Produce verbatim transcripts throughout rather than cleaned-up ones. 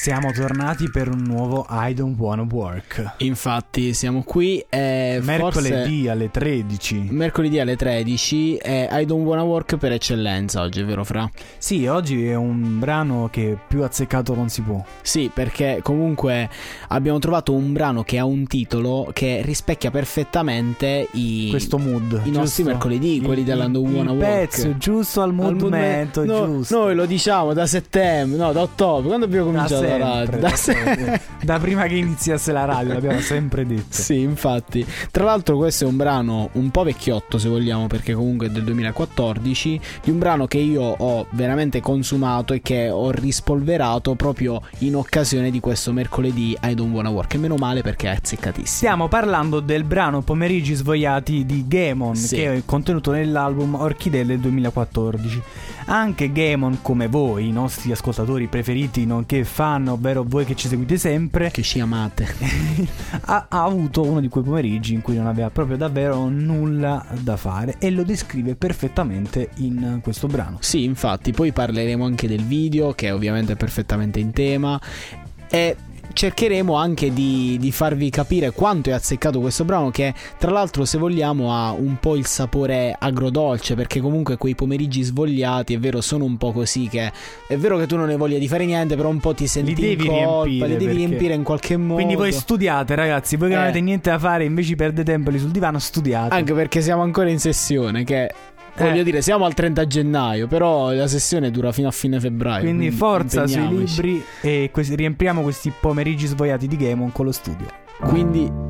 Siamo tornati per un nuovo I Don't Wanna Work. Infatti siamo qui eh, mercoledì forse... alle tredici. Mercoledì alle tredici è I Don't Wanna Work per eccellenza oggi, è vero Fra? Sì, oggi è un brano che più azzeccato non si può. Sì, perché comunque abbiamo trovato un brano che ha un titolo che rispecchia perfettamente i... questo mood, i nostri mercoledì, il, quelli dell'I Don't Wanna Work. Il pezzo giusto al momento, no, giusto. Noi lo diciamo da settembre, no, da ottobre, quando abbiamo cominciato da la sempre, radio? Da, sempre. Da prima che iniziasse la radio, l'abbiamo sempre detto. Sì, infatti. Tra l'altro questo è un brano un po' vecchiotto, se vogliamo, perché comunque è del duemilaquattordici, di un brano che io ho veramente consumato e che ho rispolverato proprio in occasione di questo mercoledì I Don't Wanna Work. E meno male, perché è azzeccatissimo. Stiamo parlando del brano Pomeriggi Svogliati di Gaemon, sì, che è contenuto nell'album Orchidee del duemilaquattordici. Anche Gaemon, come voi, i nostri ascoltatori preferiti, nonché fan, ovvero voi che ci seguite sempre, che ci amate, ha, ha avuto uno di quei pomeriggi in cui non aveva proprio davvero nulla da fare, e lo descrive perfettamente in questo brano. Sì, infatti, poi parleremo anche del video, che ovviamente è perfettamente in tema, e cercheremo anche di, di farvi capire quanto è azzeccato questo brano, che tra l'altro, se vogliamo, ha un po' il sapore agrodolce, perché comunque quei pomeriggi svogliati, è vero, sono un po' così, che è vero che tu non hai voglia di fare niente, però un po' ti senti li devi in colpa, riempire, li devi perché... riempire in qualche modo. Quindi voi studiate, ragazzi, voi che eh. non avete niente da fare, invece perdete tempo lì sul divano, studiate. Anche perché siamo ancora in sessione, che... voglio eh. dire, siamo al trenta gennaio, però la sessione dura fino a fine febbraio. Quindi, quindi forza sui libri, e questi, riempiamo questi pomeriggi svogliati di Gaemon con lo studio. Quindi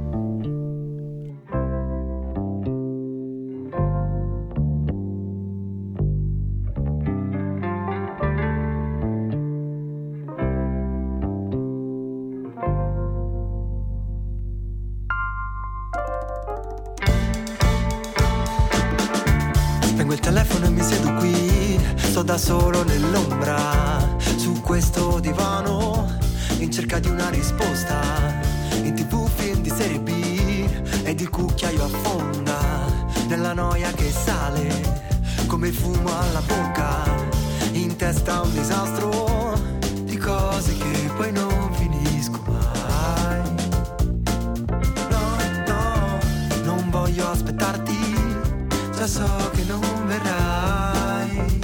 il telefono e mi siedo qui, sto da solo nell'ombra, su questo divano, in cerca di una risposta. In tv film di serie B ed il cucchiaio affonda nella noia che sale come il fumo alla bocca. In testa un disastro di cose che poi non finisco mai. No, no, non voglio aspettarti, già so che non verrai.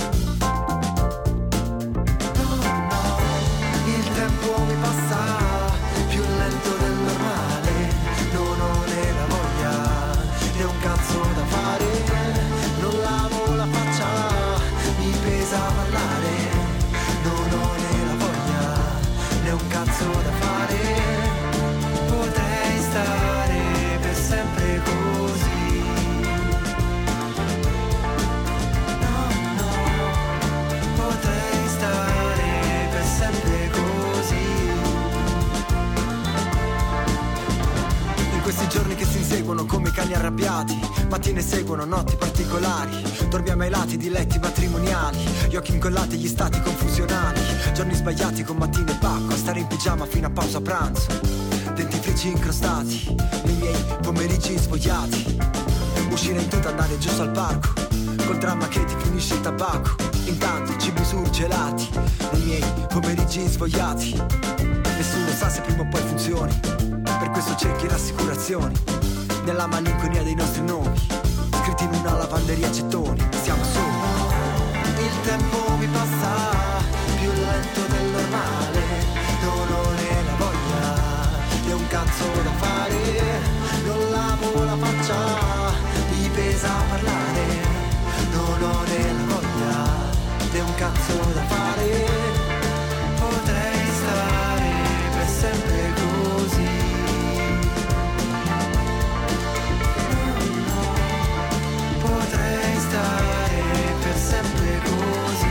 No, no, il tempo mi passa più lento del normale, non ho né la voglia né un cazzo da fare, non lavo la faccia, mi pesa parlare, non ho né la voglia né un cazzo da fare, potrei stare per sempre così. Questi giorni che si inseguono come cani arrabbiati, mattine seguono notti particolari, dormiamo ai lati di letti matrimoniali, gli occhi incollati, gli stati confusionali, giorni sbagliati con mattine e pacco, stare in pigiama fino a pausa pranzo, dentifrici incrostati nei miei pomeriggi svogliati, uscire in tuta, andare giusto al parco, col dramma che ti finisce il tabacco, intanto cibi surgelati nei miei pomeriggi svogliati, nessuno sa se prima o poi funzioni, per questo cerchi rassicurazioni nella malinconia dei nostri nomi, scritti in una lavanderia a gettoni. Siamo soli, il tempo mi passa più lento del normale, non ho né la voglia né un cazzo da fare, non lavo la faccia, mi pesa parlare, non ho né la voglia né un cazzo da fare, potrei stare per sempre così. Potrei stare per sempre così.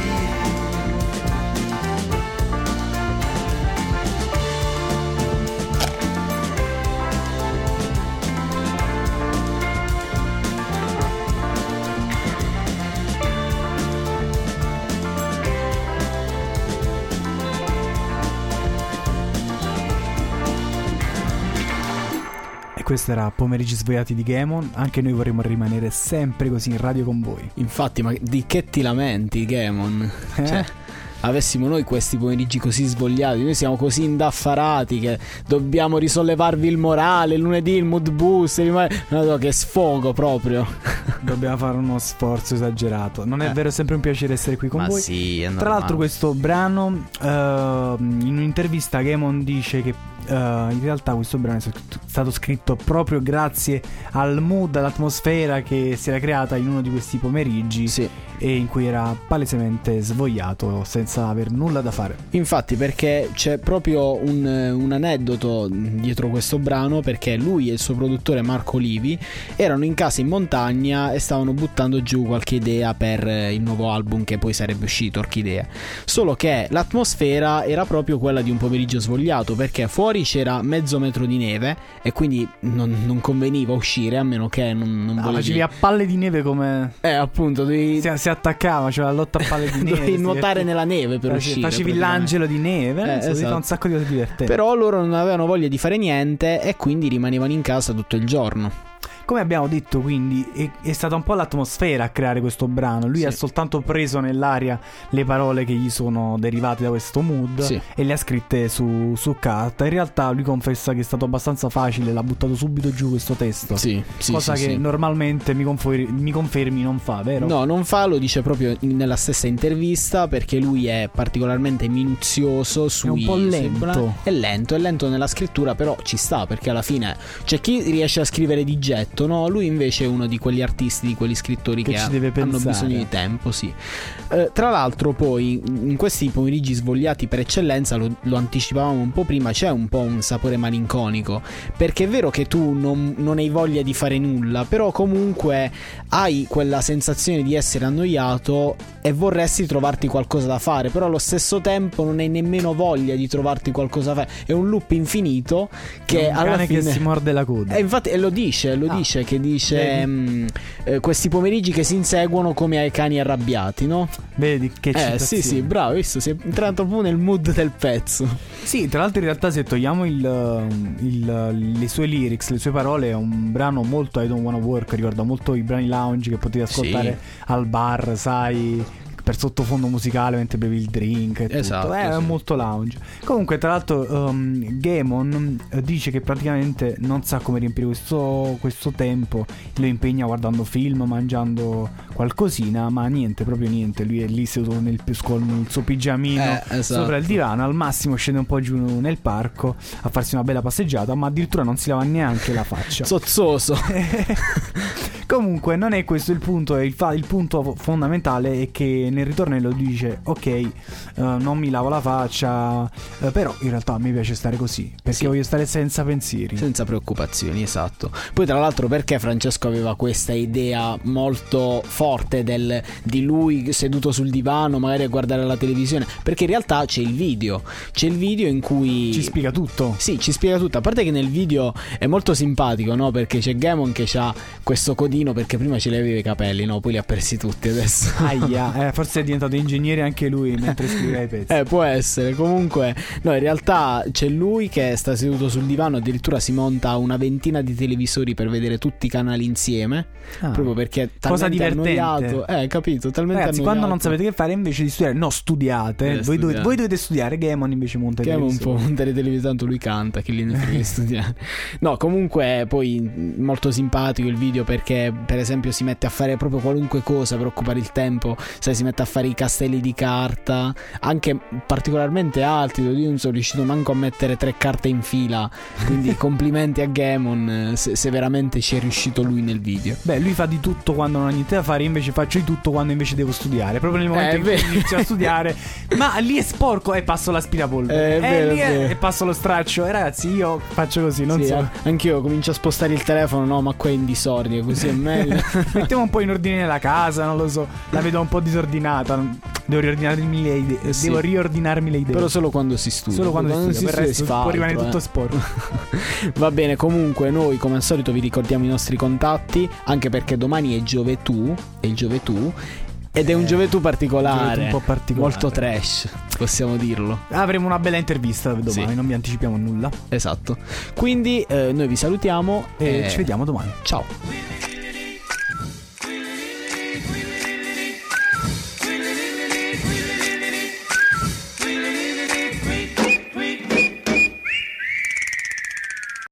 Questo era Pomeriggi Svogliati di Gaemon. Anche noi vorremmo rimanere sempre così in radio con voi. Infatti, ma di che ti lamenti, Gaemon? Eh? Cioè, avessimo noi questi pomeriggi così svogliati, noi siamo così indaffarati che dobbiamo risollevarvi il morale, il lunedì il mood boost, no, che sfogo proprio. Dobbiamo fare uno sforzo esagerato. Non è eh. vero, è sempre un piacere essere qui con Ma voi. Sì, è Tra l'altro questo brano uh, in un'intervista Gaemon dice che uh, in realtà questo brano è stato scritto proprio grazie al mood, all'atmosfera che si era creata in uno di questi pomeriggi, sì, e in cui era palesemente svogliato senza aver nulla da fare. Infatti, perché c'è proprio un, un aneddoto dietro questo brano, perché lui e il suo produttore Marco Livi erano in casa in montagna e stavano buttando giù qualche idea per il nuovo album che poi sarebbe uscito, Orchidea. Solo che l'atmosfera era proprio quella di un pomeriggio svogliato, perché fuori c'era mezzo metro di neve e quindi non, non conveniva uscire, a meno che non, non no, volevi... facevi a palle di neve come... Eh appunto dovevi... si, si attaccava, cioè la lotta a palle di neve. Dovevi nuotare nella neve per facevi, uscire. Facevi l'angelo di neve, eh, esatto. Un sacco di cose divertenti. Però loro non avevano voglia di fare niente e quindi rimanevano in casa tutto il giorno. Come abbiamo detto, quindi è, è stata un po' l'atmosfera a creare questo brano. Lui sì. ha soltanto preso nell'aria le parole che gli sono derivate da questo mood, sì, e le ha scritte su, su carta. In realtà lui confessa che è stato abbastanza facile, l'ha buttato subito giù questo testo, sì, sì, cosa sì, che sì. normalmente mi confermi, mi confermi non fa, vero? No, non fa, lo dice proprio nella stessa intervista, perché lui è particolarmente minuzioso sui, è un po' lento, è lento, è lento nella scrittura, però ci sta, perché alla fine c'è chi riesce a scrivere di getto, no? Lui invece è uno di quegli artisti, di quegli scrittori che, che ha, deve hanno bisogno di tempo, sì. Eh, tra l'altro poi in questi pomeriggi svogliati per eccellenza, lo, lo anticipavamo un po' prima, c'è un po' un sapore malinconico, perché è vero che tu non, non hai voglia di fare nulla, però comunque hai quella sensazione di essere annoiato e vorresti trovarti qualcosa da fare, però allo stesso tempo non hai nemmeno voglia di trovarti qualcosa da fare. È un loop infinito che è un alla cane fine che si morde la coda. E infatti e lo dice, lo ah. dice che dice mh, eh, questi pomeriggi che si inseguono come ai cani arrabbiati, no? Vedi che eh sì sì, bravo, visto, si è entrato proprio nel mood del pezzo. Sì, tra l'altro in realtà se togliamo il, il, le sue lyrics, le sue parole, è un brano molto I Don't Wanna Work, ricorda molto i brani lounge che potevi ascoltare sì. al bar, sai, per sottofondo musicale mentre bevi il drink e esatto, tutto. Eh, sì. È molto lounge. Comunque tra l'altro um, Gaemon dice che praticamente non sa come riempire questo, questo tempo, lo impegna guardando film, mangiando qualcosina, ma niente, proprio niente. Lui è lì seduto nel, con il suo pigiamino eh, esatto. sopra il divano, al massimo scende un po' giù nel parco a farsi una bella passeggiata, ma addirittura non si lava neanche la faccia. Zozzoso. Comunque non è questo il punto, il, fa- il punto fondamentale è che nel ritornello dice ok, uh, non mi lavo la faccia, uh, però in realtà mi piace stare così, perché sì. voglio stare senza pensieri, senza preoccupazioni, esatto. Poi tra l'altro perché Francesco aveva questa idea molto forte del, di lui seduto sul divano magari a guardare la televisione, perché in realtà c'è il video, c'è il video in cui ci spiega tutto. Sì, ci spiega tutto, a parte che nel video è molto simpatico, no? Perché c'è Gaemon che ha questo codino, perché prima ce li aveva i capelli, no? Poi li ha persi tutti adesso. Aia, eh, forse è diventato ingegnere anche lui mentre scriveva i pezzi. Eh, può essere. Comunque, no, in realtà c'è lui che sta seduto sul divano, addirittura si monta una ventina di televisori per vedere tutti i canali insieme, ah, proprio perché è talmente cosa divertente. Annoiato. Eh, capito, talmente Ragazzi, annoiato. quando non sapete che fare, invece di studiare, no, studiate. Eh, voi, studiate. Dovete, voi dovete studiare. Gaemon invece monta i Gaemon televisori. un po' montare televisore, tanto lui canta, che lì ne frega di studiare. No, comunque poi molto simpatico il video, perché per esempio si mette a fare proprio qualunque cosa per occupare il tempo, sai, si mette a fare i castelli di carta, anche particolarmente alti. Io non sono riuscito manco a mettere tre carte in fila, quindi complimenti a Gaemon se, se veramente ci è riuscito lui nel video. Beh, lui fa di tutto quando non ha niente da fare, io invece faccio di tutto quando invece devo studiare, proprio nel momento eh, in cui inizio a studiare. Ma lì è sporco e passo l'aspirapolvere, eh, e vero, lì è, vero. e passo lo straccio. E ragazzi, io faccio così, non sì, so, anch'io comincio a spostare il telefono, no, ma qua è in disordine, così è meglio. Mettiamo un po' in ordine la casa, non lo so, la vedo un po' disordinata, devo riordinarmi le idee, eh, sì. devo riordinarmi le idee. Però solo quando si studia. Solo quando, quando si studia, per il resto si fa può altro, rimanere eh. tutto sporco. Va bene, comunque noi come al solito vi ricordiamo i nostri contatti, anche perché domani è Gioventù, è il Gioventù, ed è un Gioventù particolare, un po' particolare, molto trash, possiamo dirlo. Avremo una bella intervista domani, sì. non vi anticipiamo nulla. Esatto. Quindi eh, noi vi salutiamo e e ci vediamo domani. Ciao.